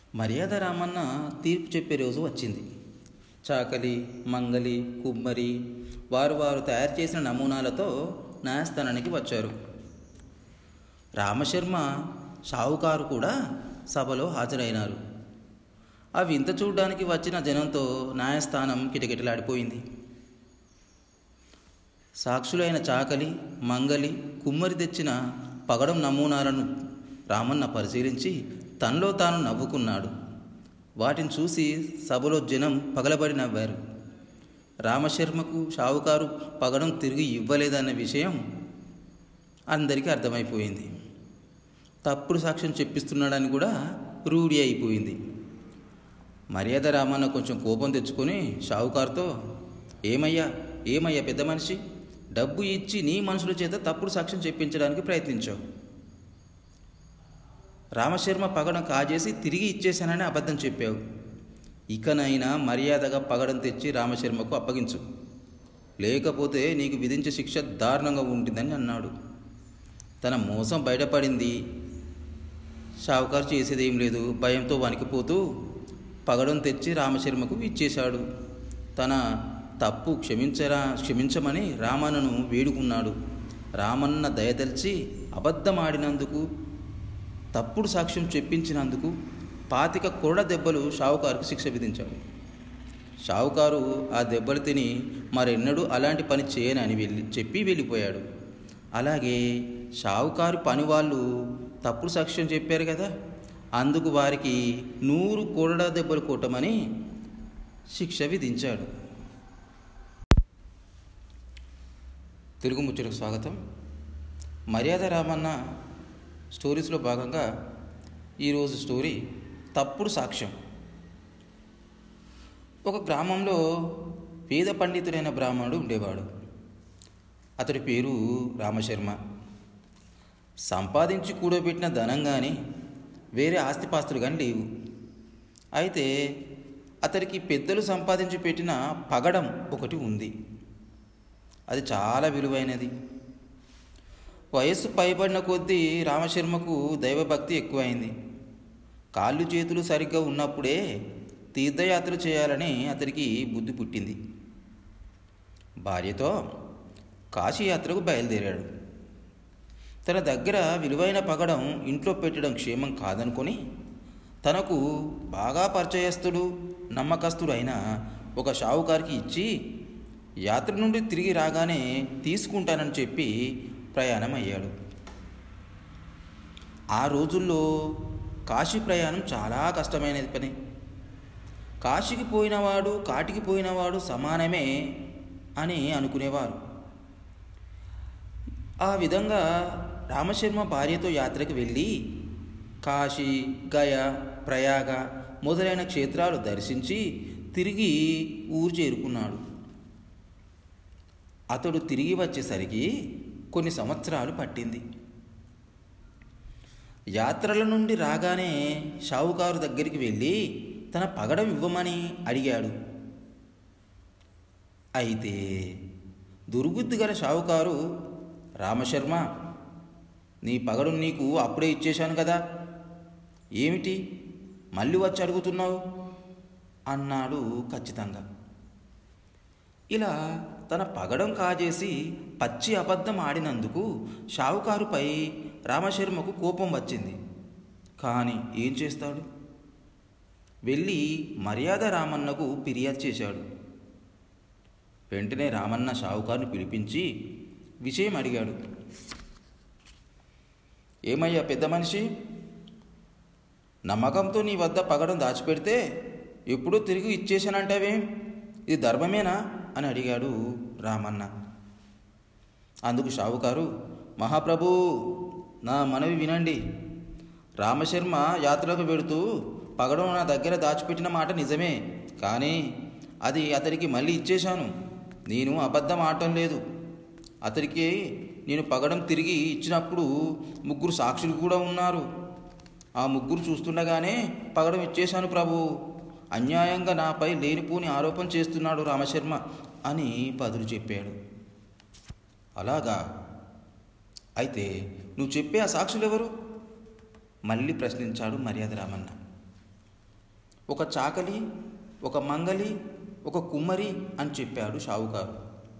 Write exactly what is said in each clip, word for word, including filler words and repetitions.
మర్యాద రామన్న తీర్పు చెప్పే రోజు వచ్చింది. చాకలి, మంగలి, కుమ్మరి వారు వారు తయారు చేసిన నమూనాలతో న్యాయస్థానానికి వచ్చారు. రామశర్మ, షావుకారు కూడా సభలో హాజరైనారు. ఆ వింత చూడ్డానికి వచ్చిన జనంతో న్యాయస్థానం కిటకిటలాడిపోయింది. సాక్షులైన చాకలి, మంగలి, కుమ్మరి తెచ్చిన పగడం నమూనాలను రామన్న పరిశీలించి తనలో తాను నవ్వుకున్నాడు. వాటిని చూసి సభలో జనం పగలబడి నవ్వారు. రామశర్మకు షావుకారు పగడం తిరిగి ఇవ్వలేదన్న విషయం అందరికీ అర్థమైపోయింది. తప్పుడు సాక్ష్యం చెప్పిస్తున్నాడని కూడా రూఢి అయిపోయింది. మర్యాద రామన్న కొంచెం కోపం తెచ్చుకొని షావుకారుతో, ఏమయ్యా ఏమయ్యా పెద్ద మనిషి, డబ్బు ఇచ్చి నీ మనుషుల చేత తప్పుడు సాక్ష్యం చెప్పించడానికి ప్రయత్నించావు. రామశర్మ పగడం కాజేసి తిరిగి ఇచ్చేశానని అబద్ధం చెప్పావు. ఇకనైనా మర్యాదగా పగడం తెచ్చి రామశర్మకు అప్పగించు, లేకపోతే నీకు విధించే శిక్ష దారుణంగా ఉంటుందని అన్నాడు. తన మోసం బయటపడింది. షావుకారు చేసేదేం లేదు. భయంతో వణికిపోతూ పగడం తెచ్చి రామశర్మకు ఇచ్చేశాడు. తన తప్పు క్షమించరా క్షమించమని రామన్నను వేడుకున్నాడు. రామన్న దయతలిచి అబద్ధమాడినందుకు, తప్పుడు సాక్ష్యం చెప్పించినందుకు పాతిక కొరడ దెబ్బలు షావుకారుకు శిక్ష విధించాడు. షావుకారు ఆ దెబ్బలు తిని మరెన్నడూ అలాంటి పని చేయనని వెళ్ళి చెప్పి వెళ్ళిపోయాడు. అలాగే షావుకారు పని వాళ్ళు తప్పుడు సాక్ష్యం చెప్పారు కదా, అందుకు వారికి నూరు కొరడ దెబ్బలు కొట్టమని శిక్ష విధించాడు. తెలుగు ముచ్చటకు స్వాగతం. మర్యాద రామన్న స్టోరీస్లో భాగంగా ఈరోజు స్టోరీ తప్పుడు సాక్ష్యం. ఒక గ్రామంలో వేద పండితుడైన బ్రాహ్మణుడు ఉండేవాడు. అతడి పేరు రామశర్మ. సంపాదించి కూడబెట్టిన ధనం కానీ వేరే ఆస్తిపాస్తులు కానీ లేవు. అయితే అతడికి పెద్దలు సంపాదించి పెట్టిన పగడం ఒకటి ఉంది. అది చాలా విలువైనది. వయస్సు పైబడిన కొద్దీ రామశర్మకు దైవభక్తి ఎక్కువైంది. కాళ్ళు చేతులు సరిగ్గా ఉన్నప్పుడే తీర్థయాత్ర చేయాలని అతనికి బుద్ధి పుట్టింది. భార్యతో కాశీయాత్రకు బయలుదేరాడు. తన దగ్గర విలువైన పగడం ఇంట్లో పెట్టడం క్షేమం కాదనుకొని తనకు బాగా పరిచయస్తుడు, నమ్మకస్తుడు అయిన ఒక షావుకారికి ఇచ్చి యాత్ర నుండి తిరిగి రాగానే తీసుకుంటానని చెప్పి ప్రయాణం అయ్యాడు. ఆ రోజుల్లో కాశీ ప్రయాణం చాలా కష్టమైన పని. కాశీకి పోయినవాడు కాటికి పోయినవాడు సమానమే అని అనుకునేవారు. ఆ విధంగా రామశర్మ భార్యతో యాత్రకు వెళ్ళి కాశీ, గయ, ప్రయాగ మొదలైన క్షేత్రాలు దర్శించి తిరిగి ఊరు చేరుకున్నాడు. అతడు తిరిగి వచ్చేసరికి కొన్ని సంవత్సరాలు పట్టింది. యాత్రల నుండి రాగానే షావుకారు దగ్గరికి వెళ్ళి తన పగడం ఇవ్వమని అడిగాడు. అయితే దుర్బుద్ధి గల షావుకారు, రామశర్మ, నీ పగడం నీకు అప్పుడే ఇచ్చేశాను కదా, ఏమిటి మళ్ళీ వచ్చి అడుగుతున్నావు అన్నాడు ఖచ్చితంగా. ఇలా తన పగడం కాజేసి పచ్చి అబద్ధం ఆడినందుకు షావుకారుపై రామశర్మకు కోపం వచ్చింది. కానీ ఏం చేస్తాడు? వెళ్ళి మర్యాద రామన్నకు ఫిర్యాదు చేశాడు. వెంటనే రామన్న షావుకారుని పిలిపించి విషయం అడిగాడు. ఏమయ్యా పెద్ద మనిషి, నమ్మకంతో నీ వద్ద పగడం దాచిపెడితే ఎప్పుడూ తిరిగి ఇచ్చేశానంటావేం? ఇది ధర్మమేనా అని అడిగాడు రామన్న. అందుకు షావుకారు, మహాప్రభు, నా మనవి వినండి. రామశర్మ యాత్రకు వెడుతూ పగడం నా దగ్గర దాచిపెట్టిన మాట నిజమే, కానీ అది అతడికి మళ్ళీ ఇచ్చేశాను. నేను అబద్ధం ఆడటం లేదు. అతడికి నేను పగడం తిరిగి ఇచ్చినప్పుడు ముగ్గురు సాక్షులు కూడా ఉన్నారు. ఆ ముగ్గురు చూస్తుండగానే పగడం ఇచ్చేశాను ప్రభు. అన్యాయంగా నాపై లేనిపోని ఆరోపణ చేస్తున్నాడు రామశర్మ అని బదులు చెప్పాడు. అలాగా, అయితే నువ్వు చెప్పే ఆ సాక్షులు ఎవరు? మళ్ళీ ప్రశ్నించాడు మర్యాద రామన్న. ఒక చాకలి, ఒక మంగలి, ఒక కుమ్మరి అని చెప్పాడు షావుకారు.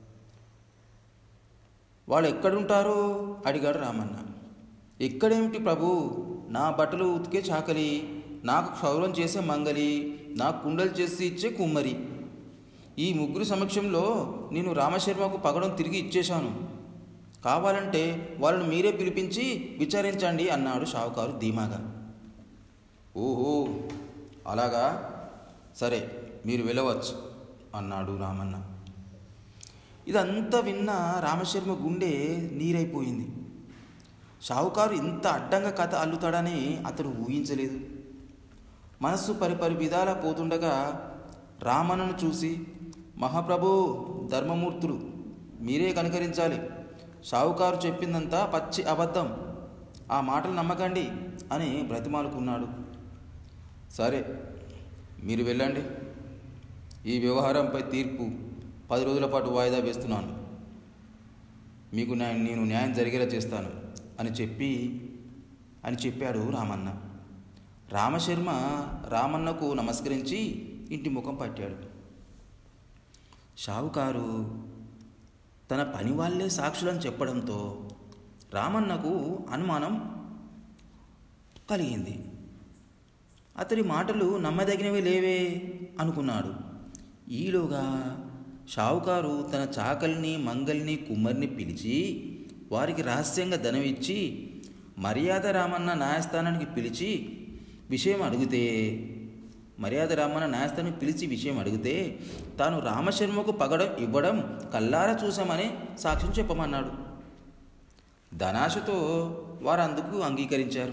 వాళ్ళు ఎక్కడుంటారో అడిగాడు రామన్న. ఎక్కడేమిటి ప్రభు, నా బట్టలు ఉతికే చాకలి, నాకు క్షౌరం చేసే మంగలి, నాకు కుండలు చేసి ఇచ్చే కుమ్మరి, ఈ ముగ్గురు సమక్షంలో నేను రామశర్మకు పగడం తిరిగి ఇచ్చేశాను. కావాలంటే వాళ్ళని మీరే పిలిపించి విచారించండి అన్నాడు షావుకారు ధీమాగా. ఓహో అలాగా, సరే మీరు వెళ్ళవచ్చు అన్నాడు రామన్న. ఇదంతా విన్న రామశర్మ గుండె నీరైపోయింది. షావుకారు ఇంత అడ్డంగా కథ అల్లుతాడని అతడు ఊహించలేదు. మనస్సు పరిపరి విధాలా పోతుండగా రామన్నను చూసి, మహాప్రభు, ధర్మమూర్తులు, మీరే కనికరించాలి, షావుకారు చెప్పిందంతా పచ్చి అబద్ధం, ఆ మాటలు నమ్మకండి అని బ్రతిమాలుకున్నాడు. సరే మీరు వెళ్ళండి, ఈ వ్యవహారంపై తీర్పు పది రోజుల పాటు వాయిదా వేస్తున్నాను, మీకు నేను న్యాయం జరిగేలా చేస్తాను అని చెప్పి అని చెప్పాడు రామన్న. రామశర్మ రామన్నకు నమస్కరించి ఇంటి ముఖం పట్టాడు. షావుకారు తన పని వాళ్ళే సాక్షులని చెప్పడంతో రామన్నకు అనుమానం కలిగింది. అతడి మాటలు నమ్మదగినవి లేవే అనుకున్నాడు. ఈలోగా షావుకారు తన చాకలిని, మంగలిని, కుమ్మరిని పిలిచి వారికి రహస్యంగా ధనం ఇచ్చి మర్యాద రామన్న న్యాయస్థానానికి పిలిచి విషయం అడిగితే మర్యాద రామన్న న్యాయస్థానానికి పిలిచి విషయం అడిగితే తాను రామశర్మకు పగడం ఇవ్వడం కల్లారా చూశామని సాక్ష్యం చెప్పమన్నాడు. ధనాశతో వారందుకు అంగీకరించారు.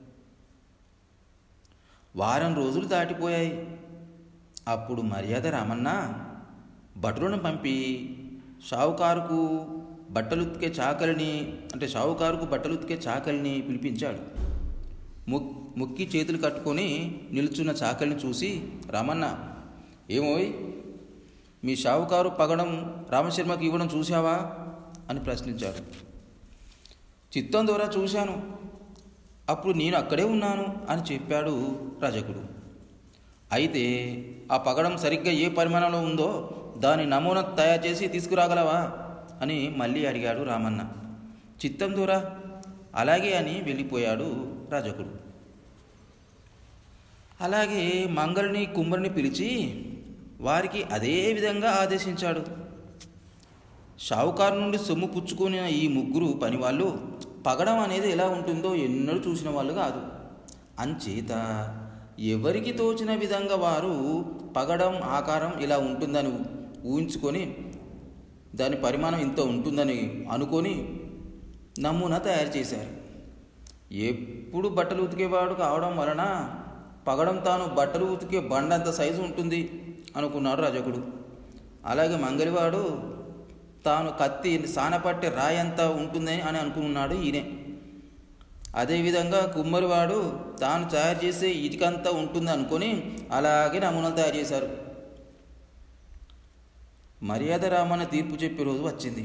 వారం రోజులు దాటిపోయాయి. అప్పుడు మర్యాద రామన్న భటులను పంపి షావుకారుకు బట్టలుతికే చాకలిని అంటే షావుకారుకు బట్టలుతికే చాకలిని పిలిపించాడు. ముక్ ముక్కి చేతులు కట్టుకొని నిల్చున్న చాకలిని చూసి, రామన్న, ఏమోయ్, మీ షావుకారు పగడం రామశర్మకి ఇవ్వడం చూశావా అని ప్రశ్నించాడు. చిత్తం ద్వారా చూశాను, అప్పుడు నేను అక్కడే ఉన్నాను అని చెప్పాడు రజకుడు. అయితే ఆ పగడం సరిగ్గా ఏ పరిమాణంలో ఉందో దాని నమూనా తయారు చేసి తీసుకురాగలవా అని మళ్ళీ అడిగాడు రామన్న. చిత్తం దూరా, అలాగే అని వెళ్ళిపోయాడు రజకుడు. అలాగే మంగళని, కుమ్మరిని పిలిచి వారికి అదే విధంగా ఆదేశించాడు. షావుకారు నుండి సొమ్ము పుచ్చుకుని ఈ ముగ్గురు పనివాళ్ళు పగడం అనేది ఎలా ఉంటుందో ఎన్నడూ చూసిన వాళ్ళు కాదు. అంచేత ఎవరికి తోచిన విధంగా వారు పగడం ఆకారం ఇలా ఉంటుందని ఊహించుకొని దాని పరిమాణం ఇంత ఉంటుందని అనుకొని నమూనా తయారు చేశారు. ఎప్పుడు బట్టలు ఉతికేవాడు కావడం వలన పగడం తాను బట్టలు ఉతికే బండంత సైజు ఉంటుంది అనుకున్నాడు రజకుడు. అలాగే మంగలివాడు తాను కత్తి సానపట్టే రాయంతా ఉంటుందని అని అనుకున్నాడు ఈయనే. అదేవిధంగా కుమ్మరివాడు తాను తయారు చేసే ఇటుకంతా ఉంటుంది అనుకొని అలాగే నమూనాలు తయారు చేశారు. మర్యాద రామన్న తీర్పు చెప్పే రోజు వచ్చింది.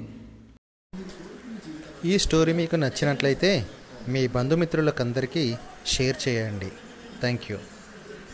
ఈ స్టోరీ మీకు నచ్చినట్లయితే మీ బంధుమిత్రులకందరికీ షేర్ చేయండి. Thank you.